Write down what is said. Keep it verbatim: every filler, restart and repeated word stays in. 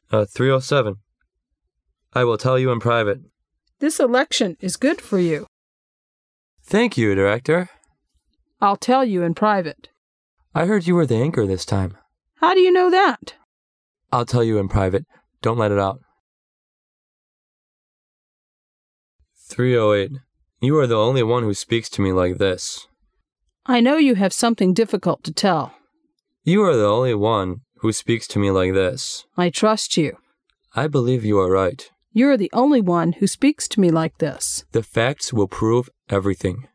Uh, three oh seven. I will tell you in private. This election is good for you. Thank you, Director. I'll tell you in private. I heard you were the anchor this time. How do you know that? I'll tell you in private. Don't let it out. three oh eight. You are the only one who speaks to me like this. I know you have something difficult to tell. You are the only one who speaks to me like this. I trust you. I believe you are right. You're the only one who speaks to me like this. The facts will prove everything.